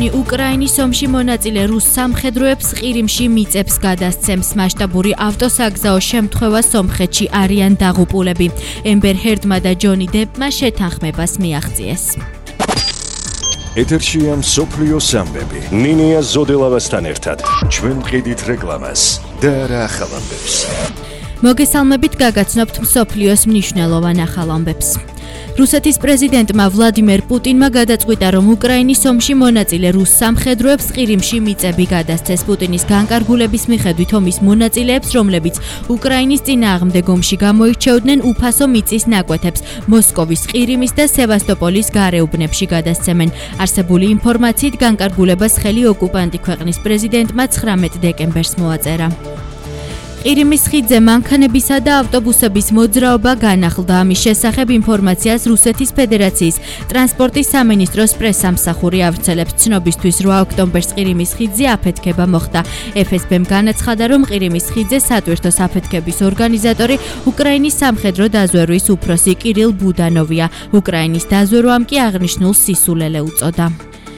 ვაშინგტონი უკრაინის ომში მონაწილე რუს სამხედროებს ყირიმში მიწებს გადასცემს. მასშტაბური ავტოსაგზაო შემთხვევა სომხეთში არიან დაღუპულები. ემბერ ჰერდმა და ჯონი დებმა შეთანხმებას მიაღწიეს. ეთერშია მსოფლიო სამბები. ნინია ზოდელავასთან ერთად ჩვენ ყიდით რეკლამას და რა ახალ ამბებს. მოგესალმებით, გაგაცნობთ მსოფლიოს მნიშვნელოვან ახალ ამბებს. რუსეთის პრეზიდენტმა ვლადიმერ პუტინმა გადაწყვიტა, რომ უკრაინის ომში მონაწილე რუს სამხედროებს ყირიმში მიწები გადასცეს. პუტინის განკარგულების მიხედვით ომის მონაწილეებს, რომლებიც უკრაინის წინააღმდეგ ომში გამოირჩეოდნენ, უფასო მიწის ნაკვეთებს მოსკოვის, ყირიმის და სევასტოპოლის გარეუბნებში გადასცემენ. არსებული ინფორმაციით განკარგულებას ხელი ოკუპანტი ქვეყნის პრეზიდენტმა 19 დეკემბერს მოაწერა. ყირიმის ხიდზე მანქანებისა და ავტობუსების მოძრაობა განახლდა. ამის შესახებ ინფორმაციას რუსეთის ფედერაციის ტრანსპორტის სამინისტროს პრესსამსახური ავრცელებს. ცნობისთვის 8 ოქტომბერს ყირიმის ხიდზე აფეთქება მოხდა. FSB-მ განაცხადა, რომ ყირიმის ხიდზე სატვირთოს აფეთქების ორგანიზატორი უკრაინის სამხედრო დაზვერვის უფროსი კირილ ბუდანოვია. უკრაინის დაზვერვამ კი აღნიშნულ სისულელე უწოდა.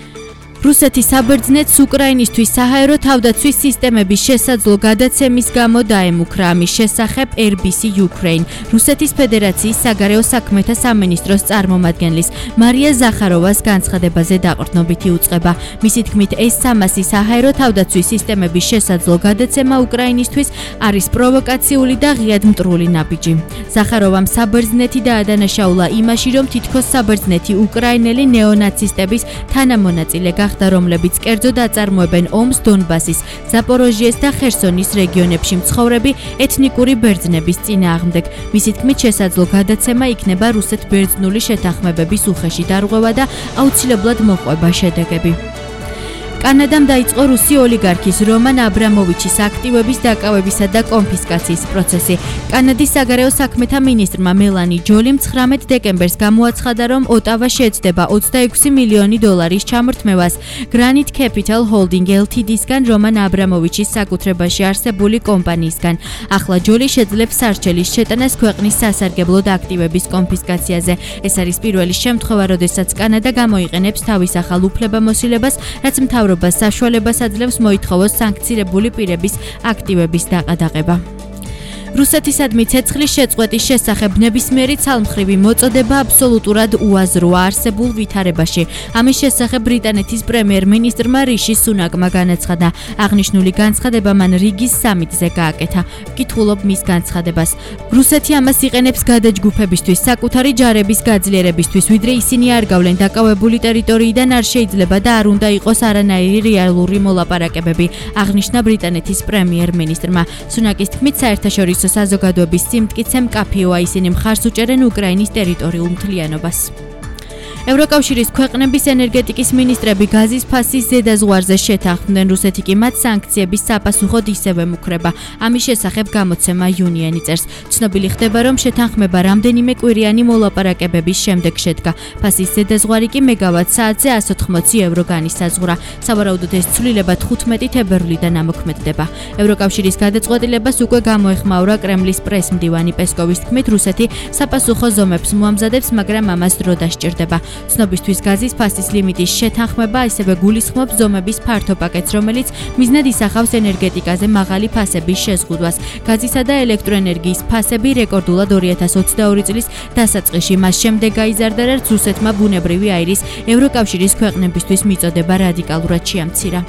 რუსეთი საბერძნეთს უკრაინისთვის საჰაერო თავდაცვის სისტემების შესაძლო გადაცემის გამო დაემუქრა. ამის შესახებ RBC Ukraine რუსეთის ფედერაციის საგარეო საქმეთა სამინისტროს წარმომადგენლის მარია ზახაროვას განცხადებაზე დაყრდნობითი უწყება. მისი თქმით, ეს 300 საჰაერო თავდაცვის სისტემების შესაძლო გადაცემა უკრაინისთვის არის პროვოკაციული და ღიად მტრული ნაბიჯი. ზახაროვამ საბერძნეთი დაადანაშაულა იმაში, რომ თითქოს საბერძნეთი უკრაინელი ნეონაცისტების თანამონაწილე გახდა, რომლებიც კერძოდ აწარმოებენ ომს დონბასის, ზაპოროჟიეს და ხერსონის რეგიონებში მცხოვრები ეთნიკური ბერძნების წინააღმდეგ. მისი თქმით, შესაძლო გადაცემა იქნება რუსეთ-ბერძნული შეთანხმებების უხეში დარღვევა და აუცილებლად მოყვება შედეგები. კანადამ დაიწყო რუსი ოლიგარქის რომან აბრამოვიჩის აქტივების დაკავებისა და კონფისკაციის პროცესი. კანადის საგარეო საქმეთა მინისტრმა მელანი ჯოლიმ 19 დეკემბერს გამოაცხადა, რომ ოტავა შეძდება $26 მილიონი ჩამორთმევას Granite Capital Holding Ltd-სგან რომან აბრამოვიჩის საკუთრებაში არსებული კომპანიისგან. ახლა ჯოლი შეძლებს სარჩელის შეტანას ქვეყნის სასარგებლოდ აქტივების კონფისკაციაზე. ეს არის პირველი შემთხვევა, როდესაც კანადა გამოიყენებს თავის ახალ უფლებამოსილებას, რაც მთავრობას საშუალებას აძლევს მოითხოვოს სანქცირებული პირების აქტივების დაყადაღება. რუსეთისადმი ცეცხლის შეწყვეტის შესახებ ნებისმიერი ცალმხრივი მოწოდება აბსოლუტურად უაზროა არსებულ ვითარებაში. ამის შესახებ ბრიტანეთის პრემიერ-მინისტრმა რიში სუნაკმა განაცხადა. აღნიშნული განცხადება მან რიგის სამიტზე გააკეთა. ვკითხულობ მის განცხადებას. რუსეთი ამას იყენებს გადაჯგუფებისთვის, საკუთარი ჯარების გაძლიერებისთვის, ვიდრე ისინი არ გავლენ დაკავებული ტერიტორიიდან არ შეიძლება და არ უნდა იყოს არანაირი რეალური მოლაპარაკებები, აღნიშნა ბრიტანეთის პრემიერ-მინისტრმა. სუნაკის თქმით, საერთაშორისო საზოგადოების სიმტკიცე მკაფიოა, ისინი მხარს უჭერენ უკრაინის ტერიტორიულ მთლიანობას. ევროკავშირის ქვეყნების ენერგეტიკის მინისტრები გაზის ფასის ზედაზღვარზე შეთანხმდნენ. რუსეთი კი მათ სანქციების საფასუხოდ ისევე მუქრება. ამის შესახებ გამოცემა იუნიანი წერს. ცნობილი ხდება, რომ შეთანხმება რამდენიმე კვირიანი მოლაპარაკებების შემდეგ შედგა. ფასის ზედაზღვარი კი მეგავატ-საათზე 180 евро განისაზღვრა. სავარაუდოდ ეს ცვლილება 15 თებერვლიდან ამოქმედდება. ევროკავშირის გადაწყვეტილებას უკვე გამოეხმაურა კრემლის პრესმდივანი. პესკოვის თქმით, რუსეთი საფასუხო ზომებს მოამზადებს, მაგრამ ამას დრო დასჭირდება. ცნობისთვის გაზის ფასის ლიმიტის შეთანხმება ასევე გულისხმობს ზომების ფართო პაკეტს, რომელიც მიზნად ისახავს ენერგეტიკაზე მაღალი ფასების შეზღუდვას. გაზისა და ელექტროენერგიის ფასები რეკორდულად 2022 წლის დასაწყისში მას შემდეგ გაიზარდა, რაც რუსეთმა ბუნებრივი აირის ევროკავშირის ქვეყნებისთვის მიწოდება რადიკალურად შეამცირა.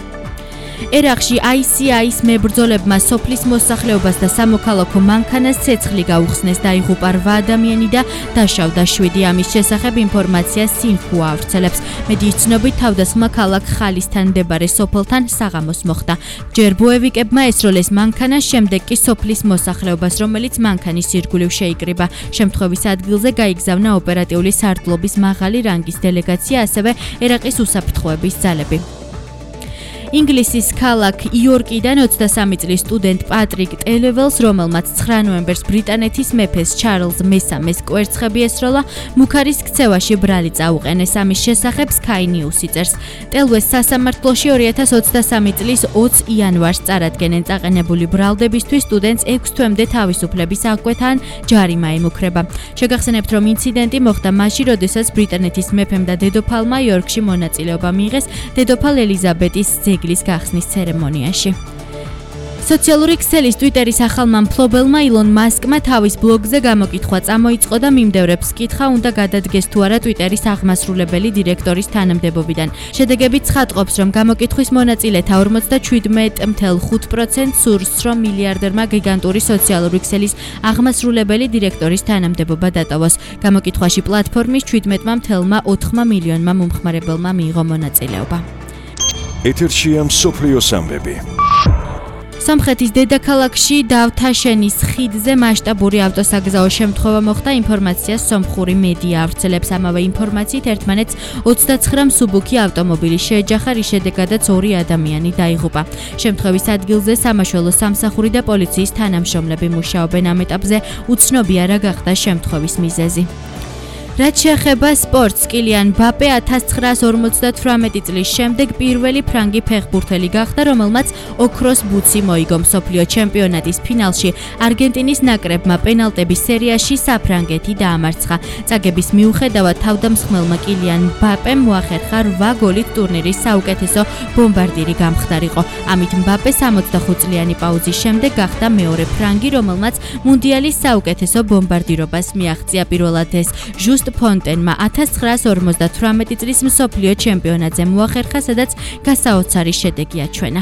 ერაყში ICI-ის მებრძოლებმა სოფლის მოსახლეობას და სამოქალაქო მანქანას ცეცხლი გაუხსნეს, დაიღუპა 8 ადამიანი და დაშავდა 7. ამის შესახებ ინფორმაცია სინჰუა ავრცელებს. მედიის ცნობით, თავდასხმა ქალაქ ხალისთან მდებარე სოფელთან საღამოს მოხდა. ჯერ ბოევიკებმა ესროლეს მანქანა, შემდეგ კი სოფლის მოსახლეობას, რომელიც მანქანის ირგვლივ შეიკრიბა. შემთხვევის ადგილზე გაიგზავნა ოპერატიული სარდლობის მაღალი რანგის დელეგაცია, ასევე ერაყის უსაფრთხოების ძალები. ინგლისის ქალაქ იორკიდან 23 წლის სტუდენტ პატრიკ ტელეველს, რომელმაც 9 ნოემბერს ბრიტანეთის მეფეს ჩარლზ მესამეს კვერცხები ესროლა, მუქარის ქცევაში ბრალი წაუყენეს. ამის შესახებ Sky News-ი წერს. ტელვეს სასამართლოში 2023 წლის 20 იანვარს წარადგენენ წაყენებული ბრალდებისთვის სტუდენტს 6 თვემდე თავისუფლების აღკვეთა ან ჯარიმა ემუქრება. შეგახსენებთ, რომ ინციდენტი მოხდა მაშინ, როდესაც ბრიტანეთის მეფემ და დედოფალმა იორკში მონაწილეობა მიიღეს დედოფალ ელიზაბეტის ძეგლის გახსნის ცერემონიაში. სოციალური ქსელის Twitter-ის ახალმა მფლობელმა ილონ მასკმა თავის ბლოგზე გამოკითხვა წამოიწყო და მიმდევრებს კითხა უნდა გადადგეს თუ არა Twitter-ის აღმასრულებელი დირექტორის თანამდებობიდან. შედეგები ცხადყოფს, რომ გამოკითხვის მონაწილეთა 47.5% სურს, რომ მილიარდერმა გიგანტური სოციალური ქსელის აღმასრულებელი დირექტორის თანამდებობა დატოვოს. გამოკითხვაში პლატფორმის 17.4 მილიონმა მომხმარებელმა მიიღო მონაწილეობა. ეთერშია მსოფლიოს ამბები. სომხეთის დედაქალაქში დავთაშენის ხიდზე მასშტაბური ავტოსაგზაო შემთხვევა მოხდა. ინფორმაციას სომხური მედია ავრცელებს. ამავე ინფორმაციით ერთმანეთს 29 მსუბუქი ავტომობილი შეეჯახა, რის შედეგადაც 2 ადამიანი დაიღუპა. შემთხვევის ადგილზე სამაშველო სამსახური და პოლიციის თანამშრომლები მუშაობენ. ამ ეტაპზე უცნობია რა გახდა შემთხვევის მიზეზი. რაც შეეხება სპორტს, კილიან მბაპე 1958 წლის შემდეგ პირველი ფრანგი ფეხბურთელი გახდა, რომელმაც ოქროს ბუცი მოიგო. მსოფლიო ჩემპიონატის ფინალში არგენტინის ნაკრებმა პენალტების სერიაში საფრანგეთი დაამარცხა. წაგების მიუხედავად თავდამსხმელმა კილიან მბაპემ მოახერხა 8 გოლით ტურნირის საუკეთესო ბომბარდირი გამხდარიყო. ამით მბაპე 65 წლიანი პაუზის შემდეგ გახდა მეორე ფრანგი, რომელმაც მუნდიალის საუკეთესო ბომბარდირობას მიაღწია. პირველად ეს ჟუსტ ფონტენმა 1958 წლის მსოფლიო ჩემპიონატზე მოახერხა, სადაც გასაოცარი შედეგი აჩვენა.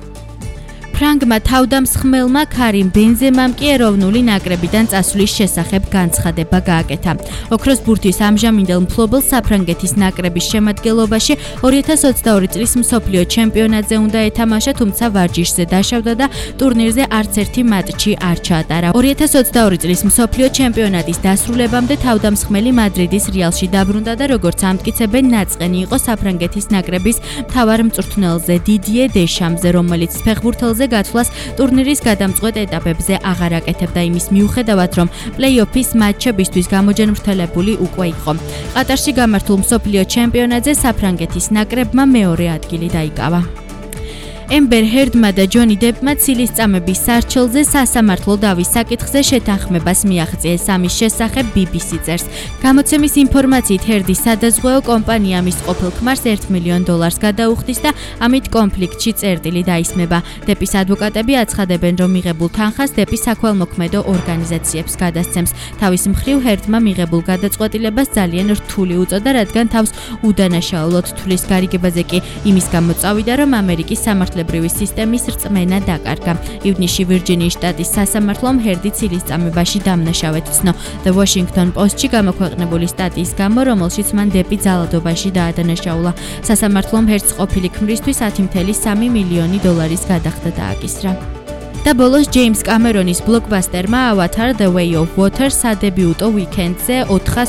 ფრანგმა თავდამსხმელმა კარიმ ბენზემამ კი ეროვნული ნაკრებიდან წასვლის შესახებ განცხადება გააკეთა. ოქროს ბურთის ამჟამინდელ მფლობელს საფრანგეთის ნაკრების შემადგენლობაში 2022 წლის მსოფლიო ჩემპიონატზე უნდა ეთამაშა, თუმცა ვარჯიშზე დაშავდა და ტურნირზე არც ერთი მატჩი არ ჩაატარა. 2022 წლის მსოფლიო ჩემპიონატის დასრულებამდე თავდამსხმელი მადრიდის რეალში დაბრუნდა და როგორც ამტკიცებენ, ნაწყენი იყო საფრანგეთის ნაკრების მთავარ მწვრთნელზე დიდიე დეშამზე, რომელიც ფეხბურთელზე გათვლას ტურნირის გადამწყვეტ ეტაპებზე აღარ აკეთებდა იმის მიუხედავად, რომ პლეი-ოფის მატჩებისთვის გამოჯანმრთელებული უკვე იყო. ყატარში გამართულ მსოფლიო ჩემპიონატზე საფრანგეთის ნაკრებმა მეორე ადგილი დაიკავა. ემბერ ჰერდმა და ჯონი დებმა ცილისწამების სარჩელზე სასამართლო დავის საკითხზე შეთანხმებას მიაღწიეს. ამის შესახებ BBC წერს. გამოცემის ინფორმაციით ჰერდის სადაზღვეო კომპანია მის ყოფილ ქმარს $1 მილიონ გადაუხდის და ამით კონფლიქტში წერტილი დაისმება. დების ადვოკატები აცხადებენ, რომ მიღებულ თანხას დები საქველმოქმედო ორგანიზაციებს გადასცემს. თავის მხრივ ჰერდმა მიღებულ გადაწყვეტილებას ძალიან რთული უწოდა, რადგან თავს უდანაშაულოდ თვლის. გარიგებაზე კი იმის გამო წავიდა, რომ ამერიკის სამართლებრივი სისტემის რწმენა დაკარგა. ივნისში ვირჯინიის შტატის სასამართლომ ჰერდი ცილისწამებაში დამნაშავედ ცნო. The Washington Post-ში გამოქვეყნებული სტატიის გამო, რომელშიც მან დები ძალადობაში დაადანაშაულა. სასამართლომ ჰერდს ყოფილი ქმრისთვის $10.3 მილიონი გადახდა დააკისრა. და ბოლოს ჯეიმს კამერონის ბლოკბასტერმა Avatar: The Way of Water სადებიუტო ვიკენდზე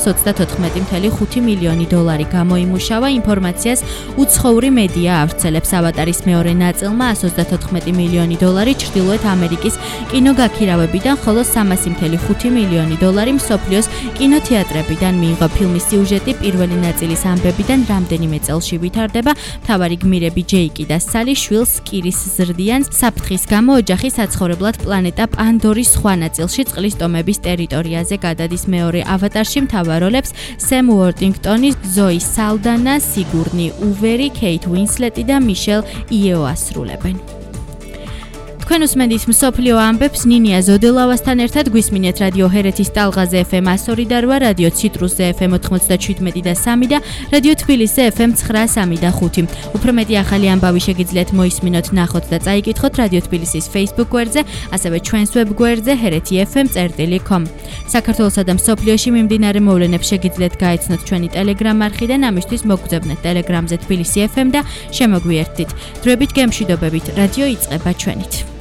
$424.5 მილიონი გამოიმუშავა. ინფორმაციას უცხოური მედია ავრცელებს. ავატარის მეორე ნაწილმა $134 მილიონი ჩრდილოეთ ამერიკის კინოგაქირავებიდან, ხოლო $300.5 მილიონი მსოფლიოს კინოთეატრებიდან მიიღო. ფილმის სიუჟეტი პირველი ნაწილის ამბებიდან რამდენიმე წელში ვითარდება. მთავარი გმირები ჯეიკი და სალი შვილს კირის ზრდიან. საფრთხის გამო ოჯახი საცხოვრებლად პლანეტა პანდორის სხვა ნაწილში წყლის ტომების ტერიტორიაზე გადადის. მეორე ავატარში მთავარ როლებს სემ უორტინგტონი, ზოი სალდანა, სიგურნი უვერი, კეით უინსლეტი და მიშელ იეო ასრულებენ. თქვენ უსმენთ მსოფლიო ამბებს ნინია ზოდელავასთან ერთად. გვისმინეთ რადიო ჰერეთის ტალღაზე FM 102 და 8, რადიო ციტრუსზე FM 97 და 3 და რადიო თბილისზე FM 93 და 5. უფრო მეტი ახალი ამბავი შეგიძლიათ მოისმინოთ, ნახოთ და წაიკითხოთ რადიო თბილისის Facebook გვერდზე, ასევე ჩვენს web გვერდზე hereti.fm.com. საქართველოსა და მსოფლიოში მიმდინარე მოვლენებს შეგიძლიათ გაეცნოთ ჩვენი Telegram არხიდან. ამისთვის მოგგვზავნეთ Telegramზე თბილისი FM და შემოგვიერთდით. დროებით გემშვიდობებით, რადიო იწყება ჩვენით.